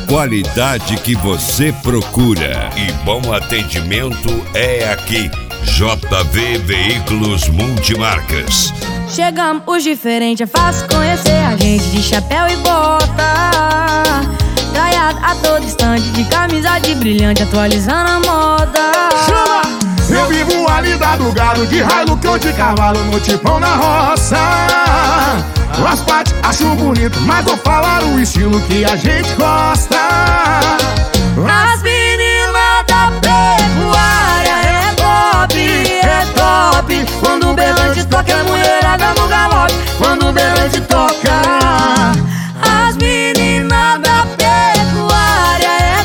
qualidade que você procura e bom atendimento é aqui. JV Veículos Multimarcas. Chegamos os diferentes, é fácil conhecer a gente de chapéu e bota, traiado a todo instante, de camisa de brilhante, atualizando a moda. Chama! Eu vivo a lida do gado, de Hilux ou de cavalo, no tipão na roça. As partes acho bonito, mas vou falar o estilo que a gente gosta. As meninas da pecuária é top. Quando o berrante toca, é mulherada no galope. Quando o berrante toca, as meninas da pecuária é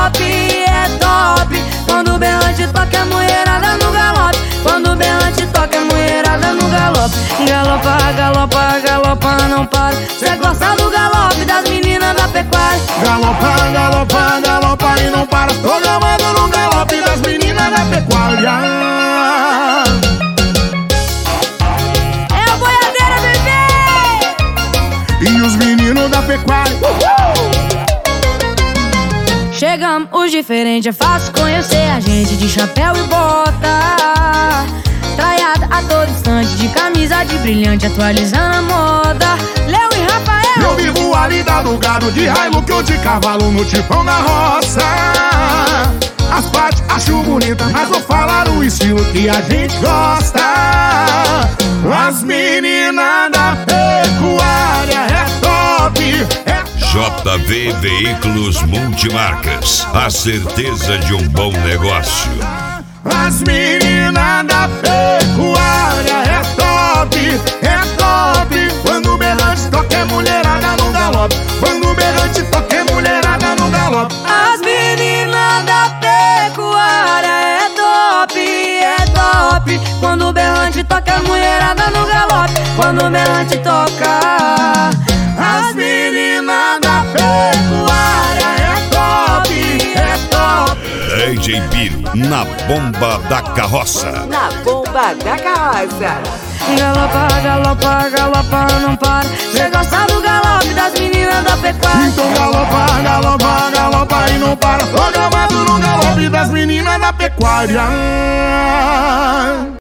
top. Quando o berrante toca, é mulherada no galope. Quando o berrante toca, é mulherada no galope. Galopa, não para. Cê gosta do galope das meninas da pecuária. Galopa e não para. Tô gravando no galope das meninas da pecuária. É o boiadeiro, bebê! E os meninos da pecuária. Chegamos os diferentes, é fácil conhecer a gente de chapéu e bota, traiada a todo instante, de camisa de brilhante, atualizando a moda. Léo e Rafael. Eu vivo a lida do gado, de Hilux ou de cavalo, no tipão na roça. As partes acho bonita, mas vou falar o estilo que a gente gosta. As meninas da pecuária é top. JV Veículos Multimarcas. A certeza de um bom negócio. As meninas da pecuária é top. Quando o berrante toca, é mulherada no galope. Quando o berrante toca, é mulherada no galope. As meninas da pecuária é top. Quando o berrante toca, é mulherada no galope. Quando o berrante toca, as meninas da pecuária é top. DJ Biro, na bomba da carroça. Na bomba da carroça. Galopa, não para. Cê gosta do galope das meninas da pecuária. Então galopa e não para. Tô gravando no galope das meninas da pecuária.